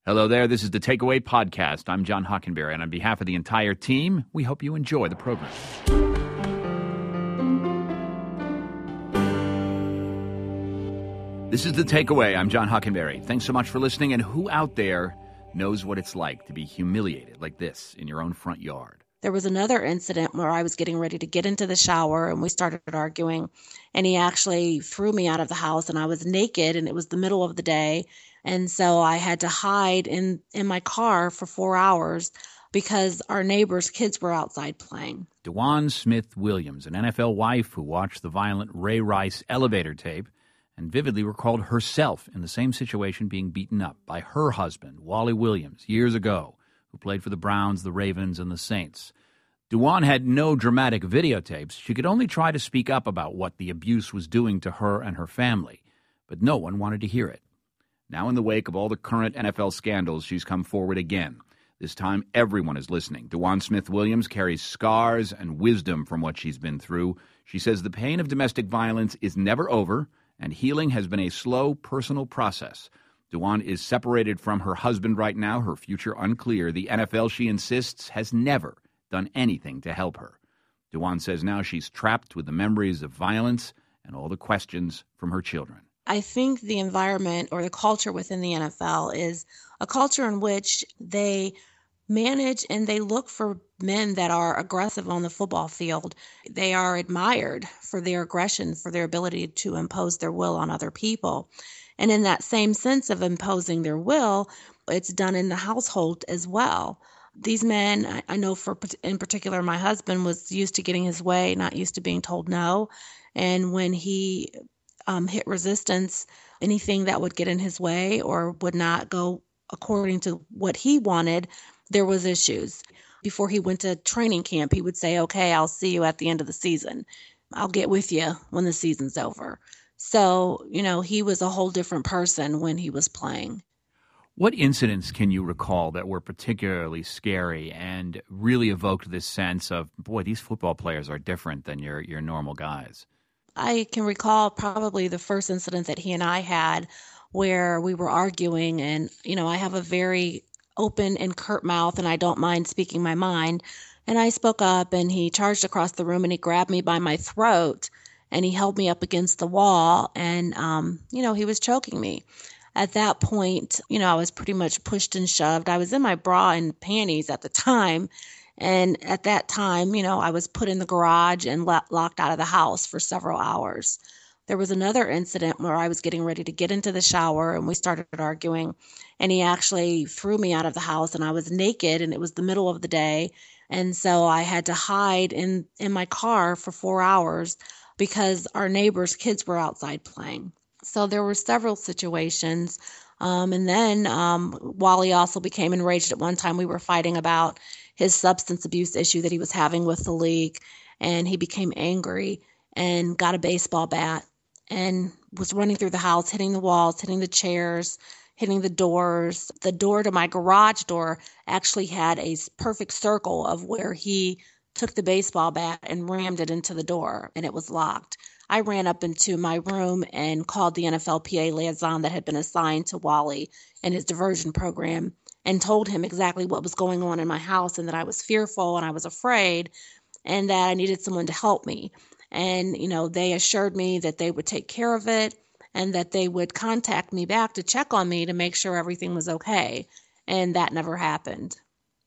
Hello there, this is the Takeaway Podcast. I'm John Hockenberry, and on behalf of the entire team, we hope you enjoy the program. This is the Takeaway. I'm John Hockenberry. Thanks so much for listening, and who out there knows what it's like to be humiliated like this in your own front yard? There was another incident where I was getting ready to get into the shower and we started arguing, and he actually threw me out of the house, and I was naked and it was the middle of the day. And so I had to hide in my car for 4 hours because our neighbors' kids were outside playing. DeJuan Smith-Williams, an NFL wife who watched the violent Ray Rice elevator tape and vividly recalled herself in the same situation being beaten up by her husband, Wally Williams, years ago, who played for the Browns, the Ravens, and the Saints. DeJuan had no dramatic videotapes. She could only try to speak up about what the abuse was doing to her and her family, but no one wanted to hear it. Now, in the wake of all the current NFL scandals, she's come forward again. This time, everyone is listening. DeJuan Smith-Williams carries scars and wisdom from what she's been through. She says the pain of domestic violence is never over, and healing has been a slow, personal process. DeJuan is separated from her husband right now, her future unclear. The NFL, she insists, has never done anything to help her. DeJuan says now she's trapped with the memories of violence and all the questions from her children. I think the environment or the culture within the NFL is a culture in which they manage and they look for men that are aggressive on the football field. They are admired for their aggression, for their ability to impose their will on other people. And in that same sense of imposing their will, it's done in the household as well. These men, I know in particular, my husband was used to getting his way, not used to being told no. And when he hit resistance, anything that would get in his way or would not go according to what he wanted, there was issues. Before he went to training camp, he would say, okay, I'll see you at the end of the season. I'll get with you when the season's over. So, he was a whole different person when he was playing. What incidents can you recall that were particularly scary and really evoked this sense of, boy, these football players are different than your normal guys? I can recall probably the first incident that he and I had where we were arguing, and, I have a very open and curt mouth, and I don't mind speaking my mind. And I spoke up, and he charged across the room, and he grabbed me by my throat, and he held me up against the wall, and, he was choking me. At that point, I was pretty much pushed and shoved. I was in my bra and panties at the time. And at that time, I was put in the garage and locked out of the house for several hours. There was another incident where I was getting ready to get into the shower and we started arguing, and he actually threw me out of the house, and I was naked and it was the middle of the day. And so I had to hide in my car for 4 hours because our neighbors' kids were outside playing. So there were several situations. And then Wally also became enraged at one time. We were fighting about his substance abuse issue that he was having with the league. And he became angry and got a baseball bat and was running through the house, hitting the walls, hitting the chairs, hitting the doors. The door to my garage door actually had a perfect circle of where he took the baseball bat and rammed it into the door, and it was locked. I ran up into my room and called the NFLPA liaison that had been assigned to Wally and his diversion program and told him exactly what was going on in my house and that I was fearful and I was afraid and that I needed someone to help me. And, they assured me that they would take care of it and that they would contact me back to check on me to make sure everything was okay. And that never happened.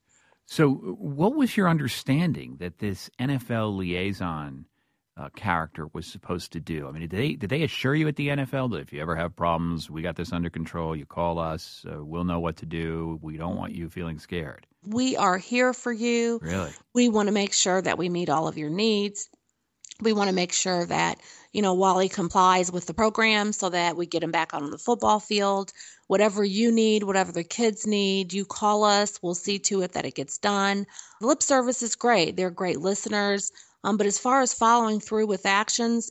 So what was your understanding that this NFL liaison character was supposed to do? I mean, did they assure you at the NFL that if you ever have problems, we got this under control, you call us, we'll know what to do, we don't want you feeling scared? We are here for you. Really? We want to make sure that we meet all of your needs. We want to make sure that, Wally complies with the program so that we get him back on the football field. Whatever you need, whatever the kids need, you call us. We'll see to it that it gets done. The lip service is great. They're great listeners. But as far as following through with actions,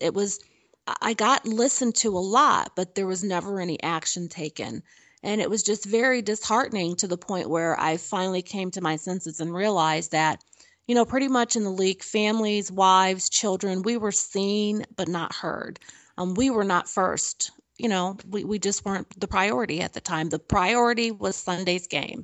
I got listened to a lot, but there was never any action taken. And it was just very disheartening to the point where I finally came to my senses and realized that, pretty much in the league, families, wives, children, we were seen but not heard. We were not first we just weren't the priority at the time. The priority was Sunday's game.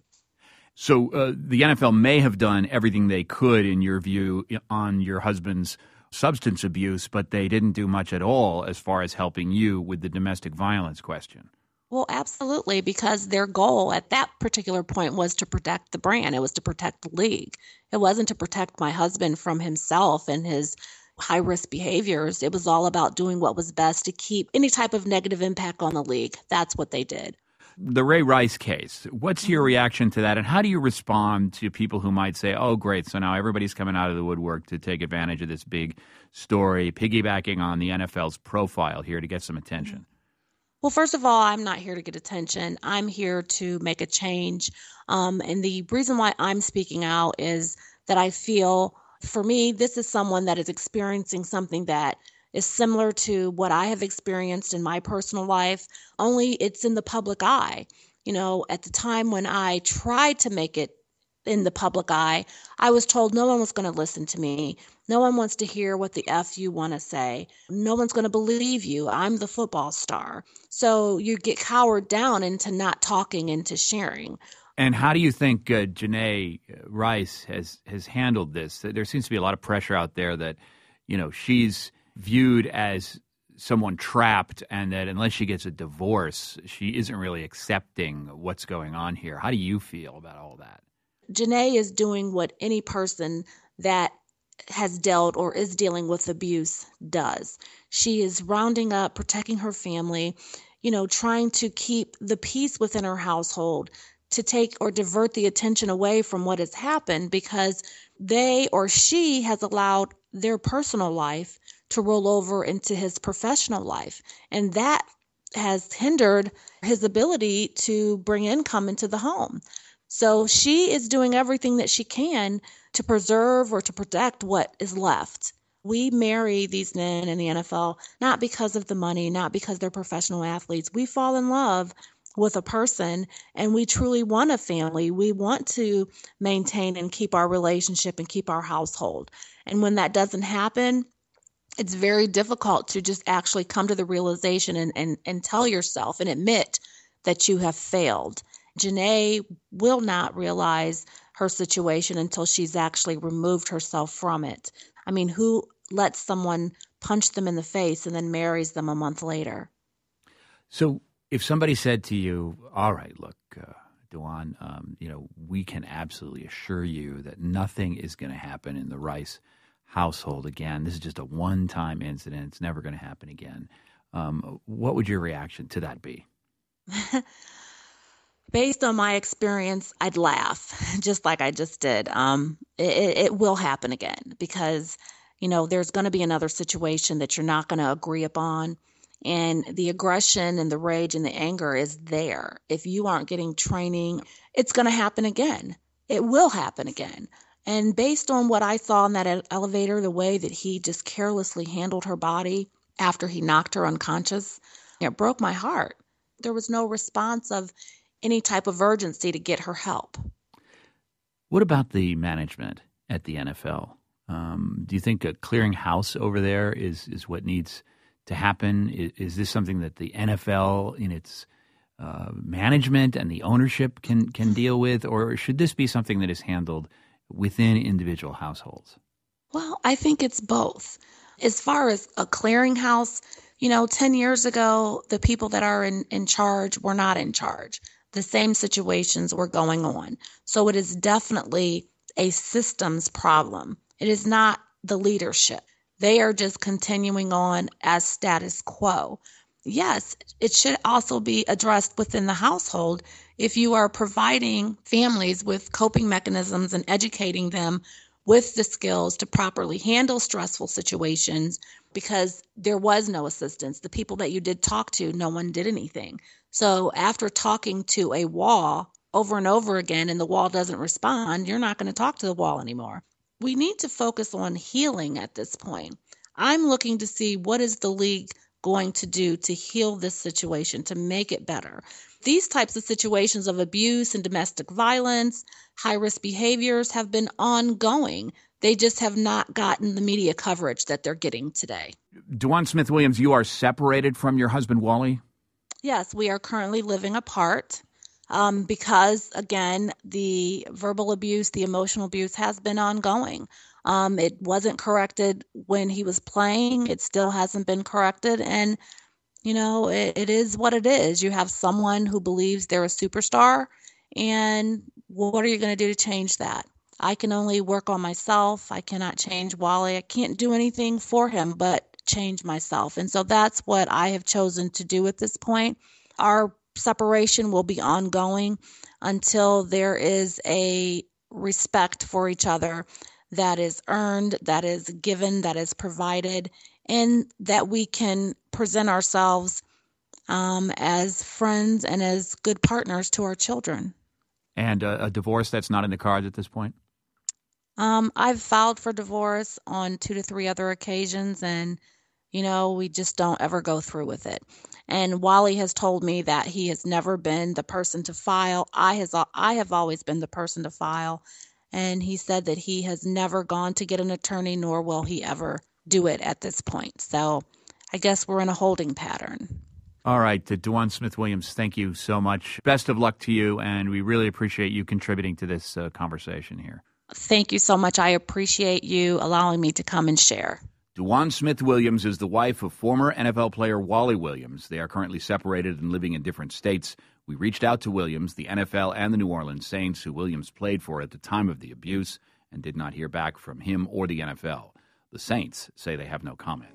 So the NFL may have done everything they could, in your view, on your husband's substance abuse, but they didn't do much at all as far as helping you with the domestic violence question. Well, absolutely, because their goal at that particular point was to protect the brand. It was to protect the league. It wasn't to protect my husband from himself and his high-risk behaviors. It was all about doing what was best to keep any type of negative impact on the league. That's what they did. The Ray Rice case, what's your reaction to that, and how do you respond to people who might say, oh, great, so now everybody's coming out of the woodwork to take advantage of this big story, piggybacking on the NFL's profile here to get some attention? Well, first of all, I'm not here to get attention. I'm here to make a change. And the reason why I'm speaking out is that I feel, for me, this is someone that is experiencing something that is similar to what I have experienced in my personal life, only it's in the public eye. At the time when I tried to make it in the public eye, I was told no one was going to listen to me. No one wants to hear what the F you want to say. No one's going to believe you. I'm the football star. So you get cowered down into not talking, into sharing. And how do you think Janae Rice has handled this? There seems to be a lot of pressure out there that, she's viewed as someone trapped and that unless she gets a divorce, she isn't really accepting what's going on here. How do you feel about all that? Janae is doing what any person that has dealt or is dealing with abuse does. She is rounding up, protecting her family, trying to keep the peace within her household, to take or divert the attention away from what has happened because they or she has allowed their personal life to roll over into his professional life. And that has hindered his ability to bring income into the home. So she is doing everything that she can to preserve or to protect what is left. We marry these men in the NFL not because of the money, not because they're professional athletes. We fall in love with a person and we truly want a family. We want to maintain and keep our relationship and keep our household. And when that doesn't happen, it's very difficult to just actually come to the realization and tell yourself and admit that you have failed. Janae will not realize her situation until she's actually removed herself from it. I mean, who lets someone punch them in the face and then marries them a month later? So if somebody said to you, all right, look, DeJuan, we can absolutely assure you that nothing is going to happen in the Rice household again. This is just a one-time incident. It's never going to happen again. What would your reaction to that be? Based on my experience, I'd laugh, just like I just did. It will happen again because, there's going to be another situation that you're not going to agree upon. And the aggression and the rage and the anger is there. If you aren't getting training, it's going to happen again. It will happen again. And based on what I saw in that elevator, the way that he just carelessly handled her body after he knocked her unconscious, it broke my heart. There was no response of any type of urgency to get her help. What about the management at the NFL? Do you think a clearing house over there is what needs to happen? Is this something that the NFL in its management and the ownership can deal with, or should this be something that is handled within individual households? Well, I think it's both. As far as a clearinghouse, 10 years ago, the people that are in charge were not in charge. The same situations were going on. So it is definitely a systems problem. It is not the leadership. They are just continuing on as status quo. Yes, it should also be addressed within the household if you are providing families with coping mechanisms and educating them with the skills to properly handle stressful situations, because there was no assistance. The people that you did talk to, no one did anything. So after talking to a wall over and over again and the wall doesn't respond, you're not going to talk to the wall anymore. We need to focus on healing at this point. I'm looking to see what is the league going to do to heal this situation, to make it better. These types of situations of abuse and domestic violence, high-risk behaviors have been ongoing. They just have not gotten the media coverage that they're getting today. DeJuan Smith-Williams, you are separated from your husband, Wally? Yes, we are currently living apart because, again, the verbal abuse, the emotional abuse has been ongoing. It wasn't corrected when he was playing. It still hasn't been corrected. And, it is what it is. You have someone who believes they're a superstar. And what are you going to do to change that? I can only work on myself. I cannot change Wally. I can't do anything for him but change myself. And so that's what I have chosen to do at this point. Our separation will be ongoing until there is a respect for each other that is earned, that is given, that is provided, and that we can present ourselves as friends and as good partners to our children. And a divorce that's not in the cards at this point? I've filed for divorce on 2 to 3 other occasions, and we just don't ever go through with it. And Wally has told me that he has never been the person to file. I have always been the person to file. And he said that he has never gone to get an attorney, nor will he ever do it at this point. So I guess we're in a holding pattern. All right, DeJuan Smith-Williams, thank you so much. Best of luck to you, and we really appreciate you contributing to this conversation here. Thank you so much. I appreciate you allowing me to come and share. DeJuan Smith-Williams is the wife of former NFL player Wally Williams. They are currently separated and living in different states. We reached out to Williams, the NFL, and the New Orleans Saints, who Williams played for at the time of the abuse, and did not hear back from him or the NFL. The Saints say they have no comment.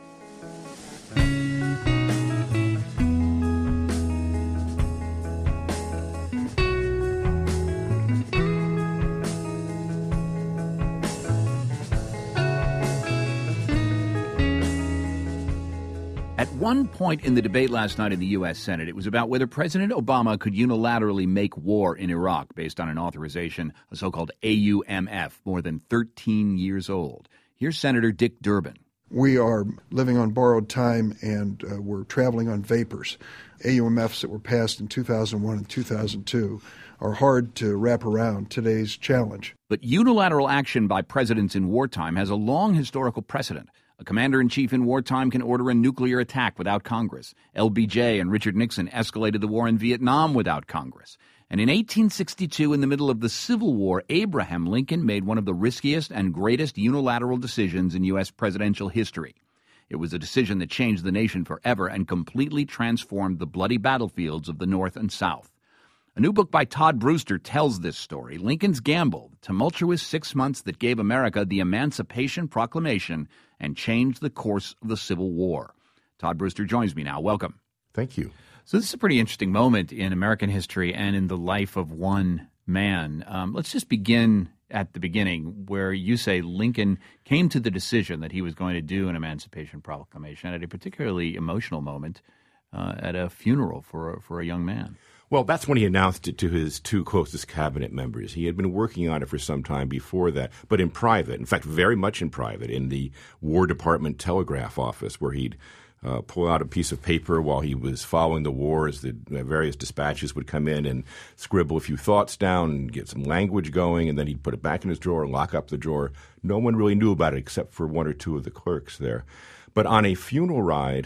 At one point in the debate last night in the U.S. Senate, it was about whether President Obama could unilaterally make war in Iraq based on an authorization, a so-called AUMF, more than 13 years old. Here's Senator Dick Durbin. We are living on borrowed time, and we're traveling on vapors. AUMFs that were passed in 2001 and 2002 are hard to wrap around today's challenge. But unilateral action by presidents in wartime has a long historical precedent. A commander-in-chief in wartime can order a nuclear attack without Congress. LBJ and Richard Nixon escalated the war in Vietnam without Congress. And in 1862, in the middle of the Civil War, Abraham Lincoln made one of the riskiest and greatest unilateral decisions in U.S. presidential history. It was a decision that changed the nation forever and completely transformed the bloody battlefields of the North and South. A new book by Todd Brewster tells this story, Lincoln's Gamble, the tumultuous 6 months that gave America the Emancipation Proclamation and changed the course of the Civil War. Todd Brewster joins me now. Welcome. Thank you. So this is a pretty interesting moment in American history and in the life of one man. Let's just begin at the beginning, where you say Lincoln came to the decision that he was going to do an Emancipation Proclamation at a particularly emotional moment at a funeral for a young man. Well, that's when he announced it to his 2 closest cabinet members. He had been working on it for some time before that, but in private. In fact, very much in private, in the War Department telegraph office, where he'd pull out a piece of paper while he was following the war as the various dispatches would come in and scribble a few thoughts down and get some language going, and then he'd put it back in his drawer and lock up the drawer. No one really knew about it except for 1 or 2 of the clerks there. But on a funeral ride,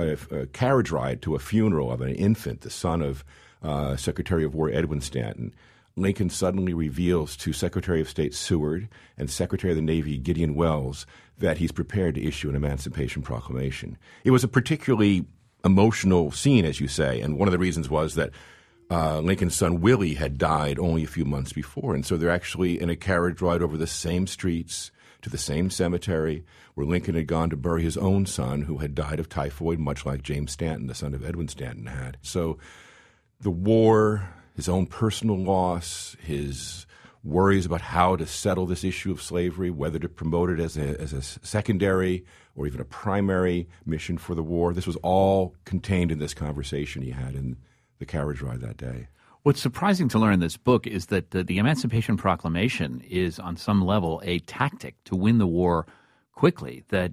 a carriage ride to a funeral of an infant, the son of Secretary of War Edwin Stanton, Lincoln suddenly reveals to Secretary of State Seward and Secretary of the Navy Gideon Welles that he's prepared to issue an Emancipation Proclamation. It was a particularly emotional scene, as you say, and one of the reasons was that Lincoln's son Willie had died only a few months before, and so they're actually in a carriage ride over the same streets to the same cemetery where Lincoln had gone to bury his own son, who had died of typhoid, much like James Stanton, the son of Edwin Stanton, had. So the war, his own personal loss, his worries about how to settle this issue of slavery, whether to promote it as a secondary or even a primary mission for the war, this was all contained in this conversation he had in the carriage ride that day. What's surprising to learn in this book is that the Emancipation Proclamation is, on some level, a tactic to win the war quickly, that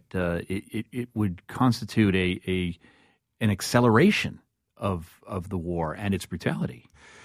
it would constitute an acceleration of the war and its brutality.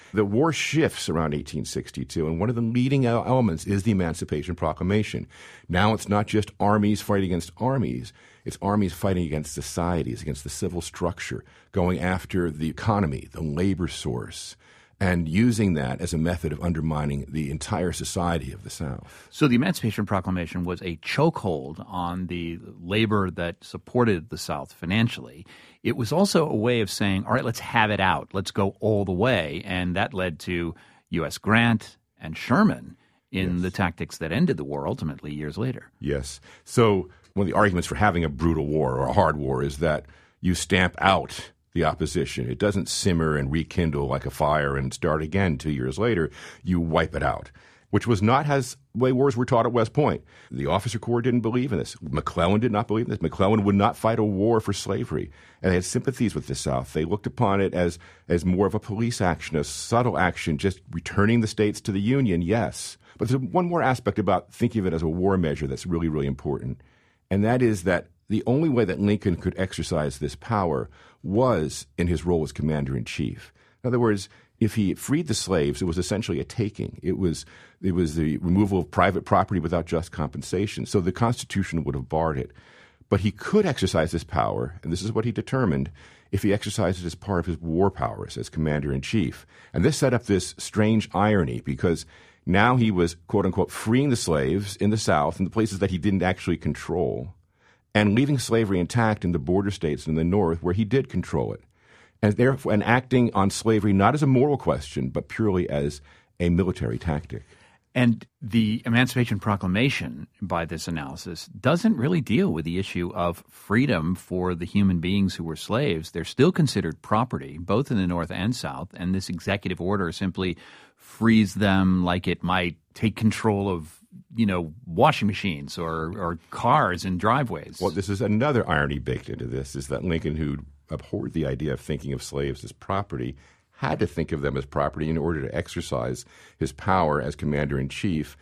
The war shifts around 1862, and one of the leading elements is the Emancipation Proclamation. Now it's not just armies fighting against armies. It's armies fighting against societies, against the civil structure, going after the economy, the labor source, and using that as a method of undermining the entire society of the South. So the Emancipation Proclamation was a chokehold on the labor that supported the South financially. It was also a way of saying, all right, let's have it out. Let's go all the way. And that led to U.S. Grant and Sherman in the tactics that ended the war ultimately years later. Yes. So one of the arguments for having a brutal war or a hard war is that you stamp out the opposition. It doesn't simmer and rekindle like a fire and start again 2 years later. You wipe it out, which was not the way wars were taught at West Point. The officer corps didn't believe in this. McClellan did not believe in this. McClellan would not fight a war for slavery, and they had sympathies with the South. They looked upon it as more of a police action, a subtle action, just returning the states to the Union, yes. But there's one more aspect about thinking of it as a war measure that's really, really important, and that is that the only way that Lincoln could exercise this power was in his role as commander-in-chief. In other words, if he freed the slaves, it was essentially a taking. It was the removal of private property without just compensation. So the Constitution would have barred it. But he could exercise this power, and this is what he determined, if he exercised it as part of his war powers as commander-in-chief. And this set up this strange irony because now he was, quote-unquote, freeing the slaves in the South in the places that he didn't actually control, and leaving slavery intact in the border states in the North where he did control it, and therefore and acting on slavery not as a moral question but purely as a military tactic. And the Emancipation Proclamation, by this analysis, doesn't really deal with the issue of freedom for the human beings who were slaves. They're still considered property, both in the North and South, and this executive order simply frees them like it might take control of washing machines or cars in driveways. Well, this is another irony baked into this, is that Lincoln, who abhorred the idea of thinking of slaves as property, had to think of them as property in order to exercise his power as commander-in-chief.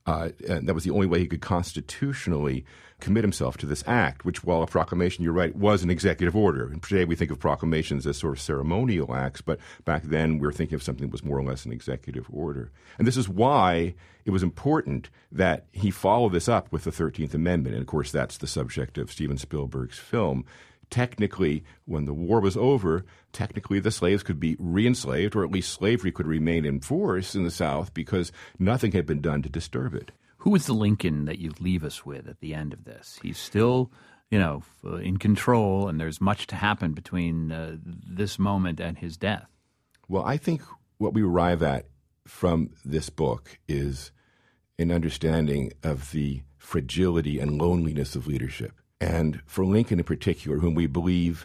And that was the only way he could constitutionally commit himself to this act, which, while a proclamation, you're right, was an executive order. And today we think of proclamations as sort of ceremonial acts, but back then we were thinking of something that was more or less an executive order. And this is why it was important that he follow this up with the 13th Amendment. And, of course, that's the subject of Steven Spielberg's film. Technically, when the war was over, technically the slaves could be re-enslaved, or at least slavery could remain in force in the South because nothing had been done to disturb it. Who is the Lincoln that you leave us with at the end of this? He's still, in control, and there's much to happen between this moment and his death. Well, I think what we arrive at from this book is an understanding of the fragility and loneliness of leadership. And for Lincoln in particular, whom we believe,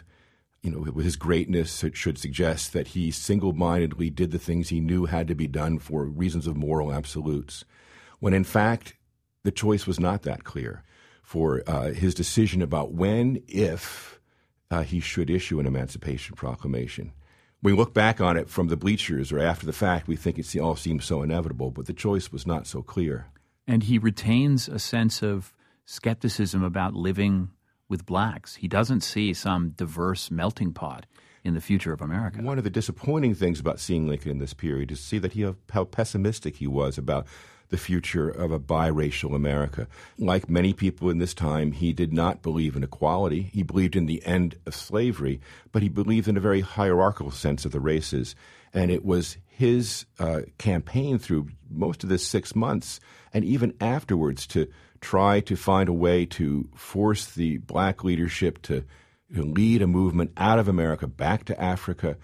his greatness should suggest that he single-mindedly did the things he knew had to be done for reasons of moral absolutes, when in fact the choice was not that clear for his decision about when, if he should issue an Emancipation Proclamation. We look back on it from the bleachers or after the fact, we think it all seems so inevitable, but the choice was not so clear. And he retains a sense of skepticism about living with blacks. He doesn't see some diverse melting pot in the future of America. One of the disappointing things about seeing Lincoln in this period is to see how pessimistic he was about the future of a biracial America. Like many people in this time, he did not believe in equality. He believed in the end of slavery, but he believed in a very hierarchical sense of the races. And it was his campaign through most of this 6 months and even afterwards to try to find a way to force the black leadership to lead a movement out of America back to Africa,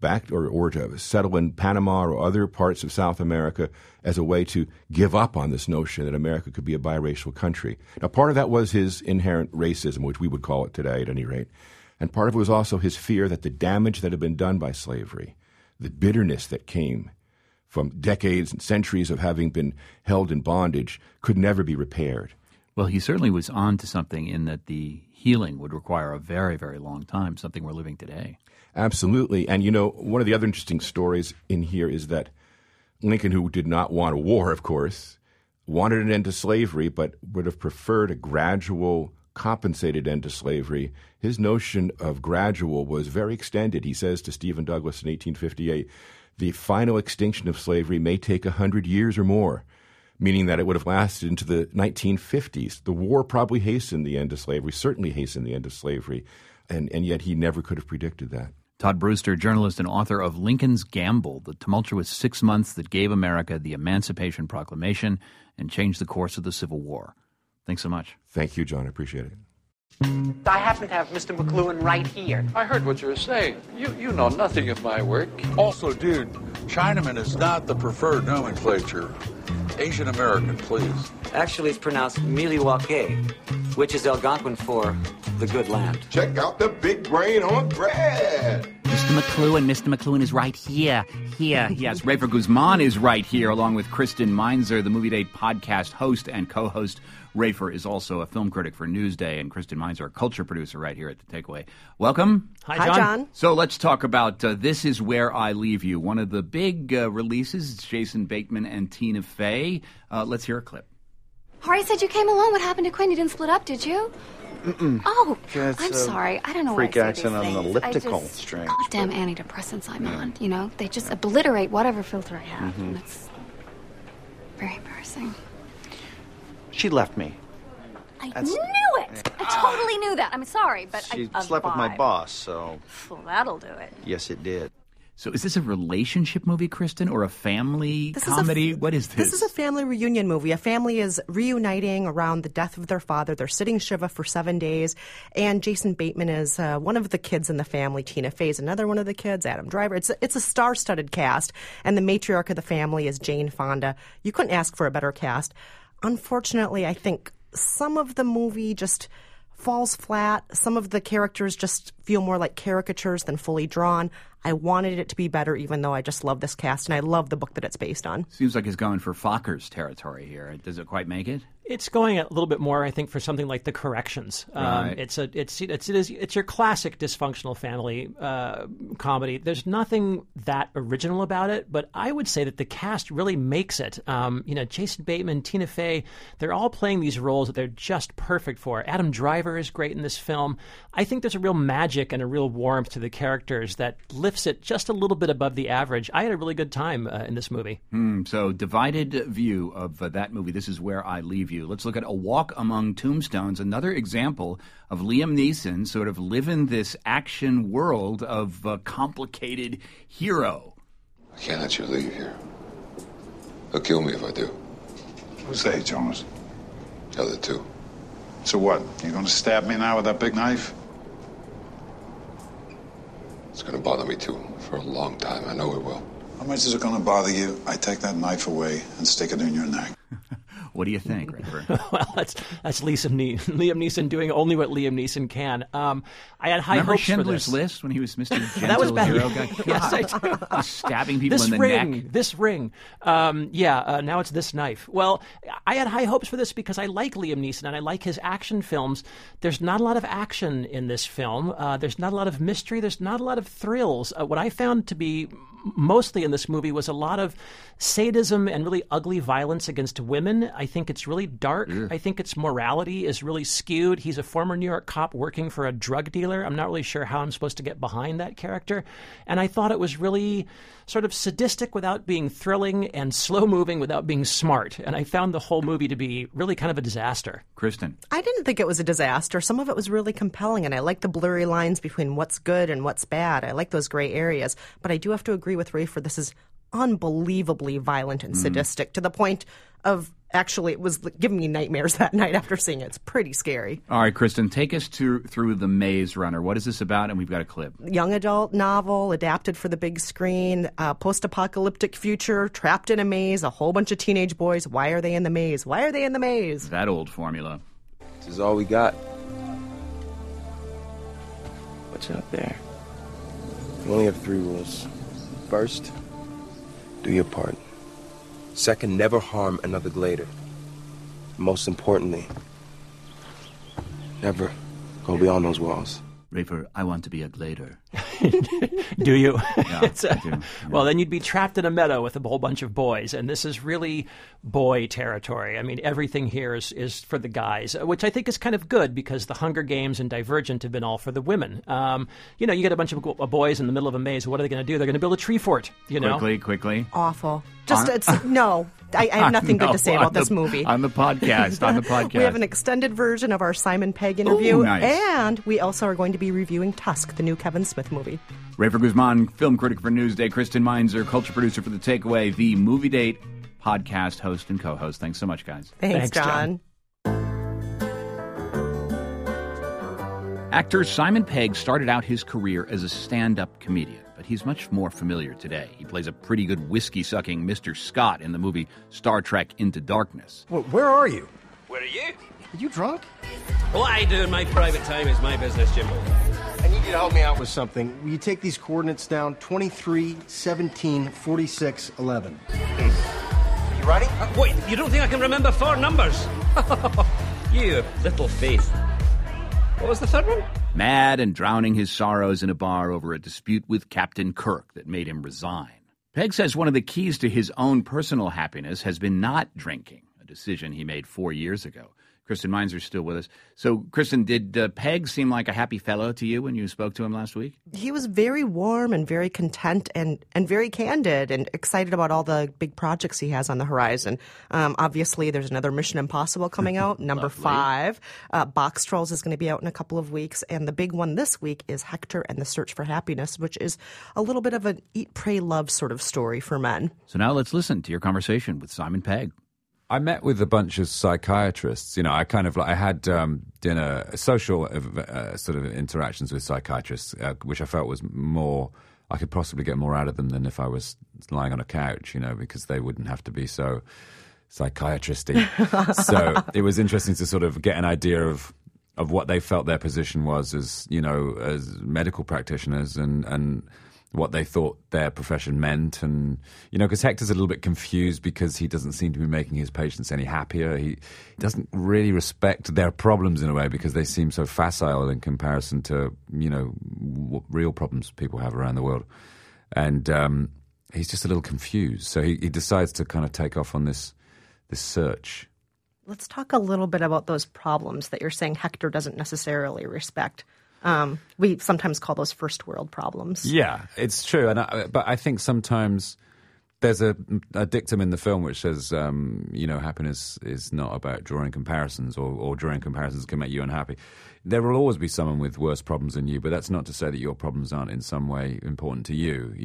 or to settle in Panama or other parts of South America as a way to give up on this notion that America could be a biracial country. Now, part of that was his inherent racism, which we would call it today at any rate. And part of it was also his fear that the damage that had been done by slavery, the bitterness that came from decades and centuries of having been held in bondage, could never be repaired. Well, he certainly was on to something in that the healing would require a very, very long time, something we're living today. Absolutely. And, one of the other interesting stories in here is that Lincoln, who did not want a war, of course, wanted an end to slavery, but would have preferred a gradual, compensated end to slavery. His notion of gradual was very extended. He says to Stephen Douglas in 1858 the final extinction of slavery may take 100 years or more, meaning that it would have lasted into the 1950s. The war probably hastened the end of slavery, certainly hastened the end of slavery, and yet he never could have predicted that. Todd Brewster, journalist and author of Lincoln's Gamble, the tumultuous 6 months that gave America the Emancipation Proclamation and changed the course of the Civil War. Thanks so much. Thank you, John. I appreciate it. I happen to have Mr. McLuhan right here. I heard what you were saying. You know nothing of my work. Also, dude, Chinaman is not the preferred nomenclature. Asian American, please. Actually, it's pronounced Milwaukee, which is Algonquin for the good land. Check out the big brain on Brad. Mr. McLuhan is right here. Yes, Rafer Guzman is right here, along with Kristen Meinzer, the Movie Date podcast host and co-host. Rafer is also a film critic for Newsday, and Kristen Meinzer, a culture producer right here at The Takeaway. Welcome. Hi, John. So let's talk about This Is Where I Leave You. One of the big releases, Jason Bateman and Tina Fey. Let's hear a clip. Hari said you came alone. What happened to Quinn? You didn't split up, did you? Mm-mm. Oh, yeah, I'm sorry. I don't know freak why I say accident on these an things. elliptical. Strange. Goddamn antidepressants I'm on. You know, they just obliterate whatever filter I have. And it's very embarrassing. She left me. I knew it. I totally knew that. I'm sorry, but She slept with my boss, so... Well, that'll do it. Yes, it did. So is this a relationship movie, Kristen, or a family comedy? What is this? This is a family reunion movie. A family is reuniting around the death of their father. They're sitting Shiva for 7 days, and Jason Bateman is one of the kids in the family. Tina Fey is another one of the kids. Adam Driver. It's a star-studded cast, and the matriarch of the family is Jane Fonda. You couldn't ask for a better cast. Unfortunately, I think some of the movie just falls flat. Some of the characters just feel more like caricatures than fully drawn. I wanted it to be better, even though I just love this cast, and I love the book that it's based on. Seems like it's going for Fockers territory here. Does it quite make it? It's going a little bit more, I think, for something like The Corrections. Right. It's your classic dysfunctional family comedy. There's nothing that original about it, but I would say that the cast really makes it. Jason Bateman, Tina Fey, they're all playing these roles that they're just perfect for. Adam Driver is great in this film. I think there's a real magic and a real warmth to the characters that lifts it just a little bit above the average. I had a really good time in this movie. So divided view of that movie. This Is Where I Leave You. Let's look at A Walk Among Tombstones, another example of Liam Neeson sort of living this action world of a complicated hero. I can't let you leave here. They'll kill me if I do. Who's they, Jonas? The other two. So what? You gonna stab me now with that big knife? It's going to bother me, too, for a long time. I know it will. How much is it gonna bother you? I take that knife away and stick it in your neck. What do you think, Rafer? Well, that's Liam Neeson doing only what Liam Neeson can. I had high Remember hopes Schindler's for this. List when he was Mr. Gentle That was better. Hero guy? Yes, I do. He's stabbing people in the neck. This ring. Now it's this knife. Well, I had high hopes for this because I like Liam Neeson and I like his action films. There's not a lot of action in this film. There's not a lot of mystery. There's not a lot of thrills. What I found to be mostly in this movie was a lot of sadism and really ugly violence against women. I think it's really dark. I think its morality is really skewed. He's a former New York cop working for a drug dealer. I'm not really sure how I'm supposed to get behind that character. And I thought it was really sort of sadistic without being thrilling and slow-moving without being smart. And I found the whole movie to be really kind of a disaster. Kristen? I didn't think it was a disaster. Some of it was really compelling, and I like the blurry lines between what's good and what's bad. I like those gray areas. But I do have to agree with Rafer. This is unbelievably violent and sadistic to the point of actually it was giving me nightmares that night after seeing it. It's pretty scary. All right, Kristen, take us through The Maze Runner. What is this about? And we've got a clip. Young adult novel adapted for the big screen, post-apocalyptic future, trapped in a maze, a whole bunch of teenage boys. Why are they in the maze? Why are they in the maze? That old formula. This is all we got. What's out there? We only have 3 rules. First, do your part. Second, never harm another glader. Most importantly, never go beyond those walls. Rafer, I want to be a glader. Do you? Yeah, I do. Yeah. Well, then you'd be trapped in a meadow with a whole bunch of boys, and this is really boy territory. I mean, everything here is for the guys, which I think is kind of good because the Hunger Games and Divergent have been all for the women. You get a bunch of boys in the middle of a maze. What are they going to do? They're going to build a tree fort, Quickly. Awful. No. I have nothing good to say about this movie. On the podcast. We have an extended version of our Simon Pegg interview. Ooh, nice. And we also are going to be reviewing Tusk, the new Kevin Smith movie. Rafer Guzman, film critic for Newsday. Kristen Meinzer, culture producer for The Takeaway, the Movie Date podcast host and co-host. Thanks so much, guys. Thanks, John. Actor Simon Pegg started out his career as a stand-up comedian, but he's much more familiar today. He plays a pretty good whiskey-sucking Mr. Scott in the movie Star Trek Into Darkness. Well, where are you? Where are you? Are you drunk? What I do in my private time is my business, Jimbo. I need you to help me out with something. Will you take these coordinates down? 23, 17, 46, 11. You ready? Wait, you don't think I can remember 4 numbers? You little faith. What was the third one? Mad and drowning his sorrows in a bar over a dispute with Captain Kirk that made him resign. Pegg says one of the keys to his own personal happiness has been not drinking, a decision he made 4 years ago. Kristen Meinzer's still with us. So, Kristen, did Pegg seem like a happy fellow to you when you spoke to him last week? He was very warm and very content and very candid and excited about all the big projects he has on the horizon. Obviously, there's another Mission Impossible coming out, number 5. Box Trolls is going to be out in a couple of weeks. And the big one this week is Hector and the Search for Happiness, which is a little bit of an eat, pray, love sort of story for men. So now let's listen to your conversation with Simon Pegg. I met with a bunch of psychiatrists. I had social sort of interactions with psychiatrists, which I felt was more, I could possibly get more out of them than if I was lying on a couch, because they wouldn't have to be so psychiatristy. So it was interesting to sort of get an idea of what they felt their position was as medical practitioners and what they thought their profession meant. And, because Hector's a little bit confused because he doesn't seem to be making his patients any happier. He doesn't really respect their problems in a way because they seem so facile in comparison to, real problems people have around the world. And he's just a little confused. So he decides to kind of take off on this search. Let's talk a little bit about those problems that you're saying Hector doesn't necessarily respect. We sometimes call those first world problems. Yeah, it's true. But I think sometimes there's a dictum in the film which says, happiness is not about drawing comparisons or drawing comparisons can make you unhappy. There will always be someone with worse problems than you, but that's not to say that your problems aren't in some way important to you,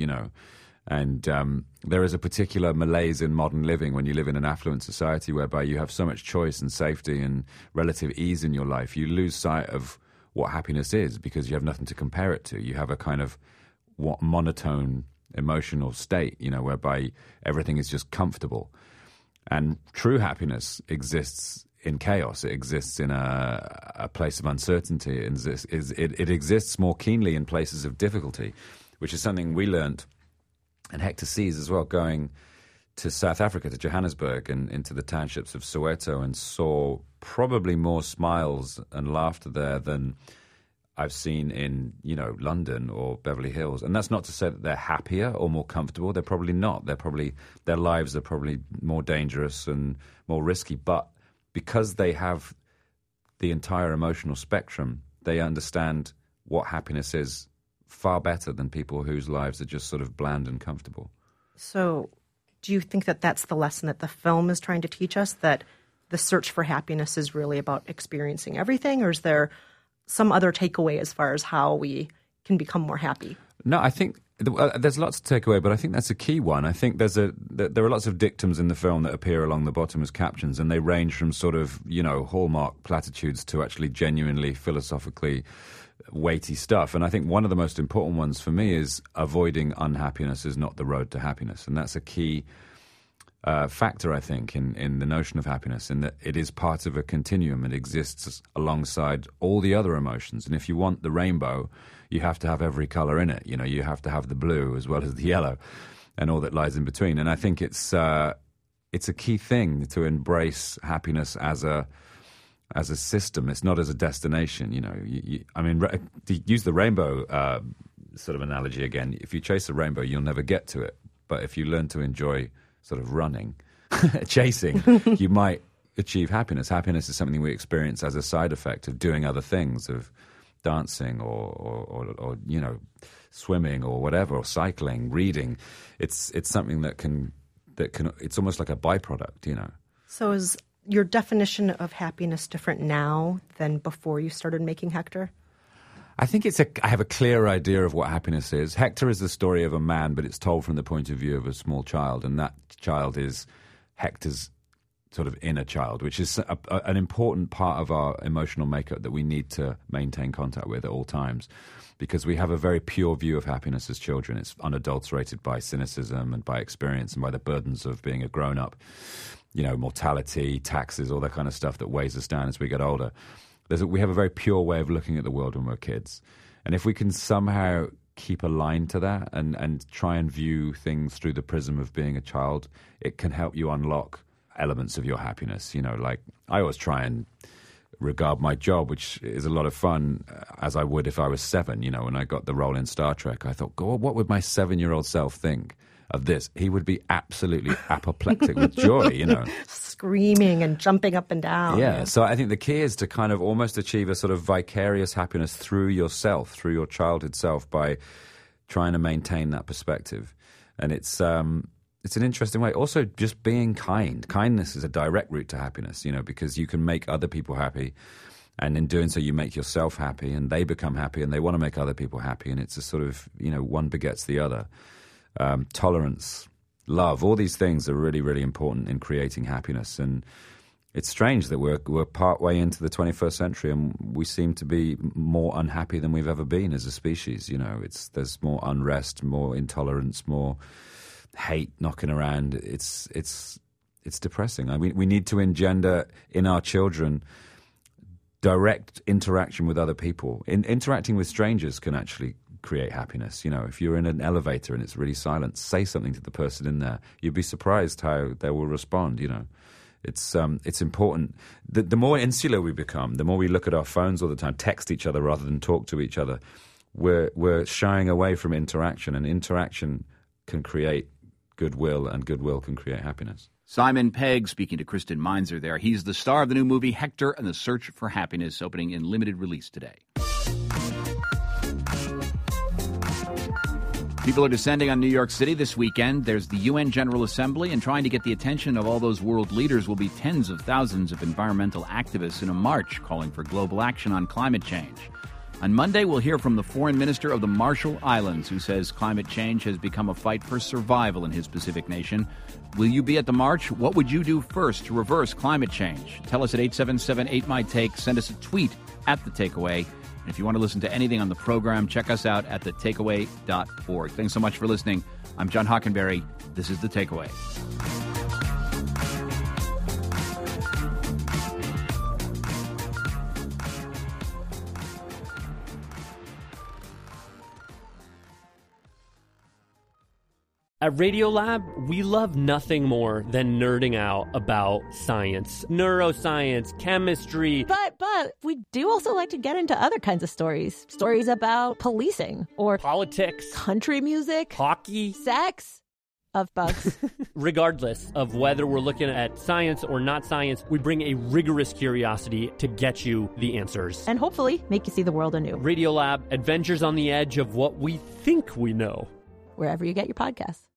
And there is a particular malaise in modern living when you live in an affluent society whereby you have so much choice and safety and relative ease in your life. You lose sight of what happiness is because you have nothing to compare it to. You have a kind of monotone emotional state, whereby everything is just comfortable. And true happiness exists in chaos. It exists in a place of uncertainty. It exists more keenly in places of difficulty, which is something we learned, and Hector sees as well, going to South Africa, to Johannesburg, and into the townships of Soweto, and saw probably more smiles and laughter there than I've seen in, London or Beverly Hills. And that's not to say that they're happier or more comfortable. They're probably not. Their lives are probably more dangerous and more risky. But because they have the entire emotional spectrum, they understand what happiness is far better than people whose lives are just sort of bland and comfortable. So do you think that that's the lesson that the film is trying to teach us, that the search for happiness is really about experiencing everything, or is there some other takeaway as far as how we can become more happy? No, I think there's lots to take away, but I think that's a key one. I think there are lots of dictums in the film that appear along the bottom as captions, and they range from sort of, hallmark platitudes to actually genuinely philosophically weighty stuff. And I think one of the most important ones for me is avoiding unhappiness is not the road to happiness. And that's a key factor, I think, in the notion of happiness, in that it is part of a continuum. It exists alongside all the other emotions. And if you want the rainbow, you have to have every color in it. You have to have the blue as well as the yellow and all that lies in between. And I think it's a key thing to embrace happiness as a as a system. It's not as a destination. You know, to use the rainbow sort of analogy again, if you chase a rainbow, you'll never get to it. But if you learn to enjoy sort of running, chasing, you might achieve happiness. Happiness is something we experience as a side effect of doing other things, of dancing or you know, swimming or whatever, or cycling, reading. It's something that can it's almost like a byproduct, you know. So is your definition of happiness different now than before you started making Hector? I think I have a clear idea of what happiness is. Hector is the story of a man, but it's told from the point of view of a small child, and that child is Hector's sort of inner child, which is an important part of our emotional makeup that we need to maintain contact with at all times, because we have a very pure view of happiness as children. It's unadulterated by cynicism and by experience and by the burdens of being a grown-up, you know, mortality, taxes, all that kind of stuff that weighs us down as we get older. We have a very pure way of looking at the world when we're kids. And if we can somehow keep aligned to that and try and view things through the prism of being a child, it can help you unlock elements of your happiness. You know, like I always try and regard my job, which is a lot of fun, as I would if I was 7. You know, when I got the role in Star Trek, I thought, God, what would my 7-year-old self think of this? He would be absolutely apoplectic with joy, you know. Screaming and jumping up and down. Yeah, so I think the key is to kind of almost achieve a sort of vicarious happiness through yourself, through your childhood self, by trying to maintain that perspective. And it's an interesting way. Also, just being kind. Kindness is a direct route to happiness, you know, because you can make other people happy, and in doing so you make yourself happy, and they become happy, and they want to make other people happy, and it's a sort of, you know, one begets the other. Tolerance, love, all these things are really, really important in creating happiness. And it's strange that we're part way into the 21st century and we seem to be more unhappy than we've ever been as a species. You know, there's more unrest, more intolerance, more hate knocking around. It's depressing. I mean, we need to engender in our children direct interaction with other people. Interacting with strangers can actually create happiness. You know, if you're in an elevator and it's really silent, say something to the person in there. You'd be surprised how they will respond. You know, it's important. The more insular we become, the more we look at our phones all the time, text each other rather than talk to each other, we're shying away from interaction, and interaction can create goodwill, and goodwill can create happiness. Simon Pegg speaking to Kristen Meinzer there. He's the star of the new movie Hector and the Search for Happiness, opening in limited release today. People are descending on New York City this weekend. There's the UN General Assembly, and trying to get the attention of all those world leaders will be tens of thousands of environmental activists in a march calling for global action on climate change. On Monday, we'll hear from the foreign minister of the Marshall Islands, who says climate change has become a fight for survival in his Pacific nation. Will you be at the march? What would you do first to reverse climate change? Tell us at 877-8MY-TAKE. Send us a tweet at The Takeaway. And if you want to listen to anything on the program, check us out at thetakeaway.org. Thanks so much for listening. I'm John Hockenberry. This is The Takeaway. At Radiolab, we love nothing more than nerding out about science, neuroscience, chemistry. But we do also like to get into other kinds of stories. Stories about policing or politics, country music, hockey, sex, of bugs. Regardless of whether we're looking at science or not science, we bring a rigorous curiosity to get you the answers. And hopefully make you see the world anew. Radiolab, adventures on the edge of what we think we know. Wherever you get your podcasts.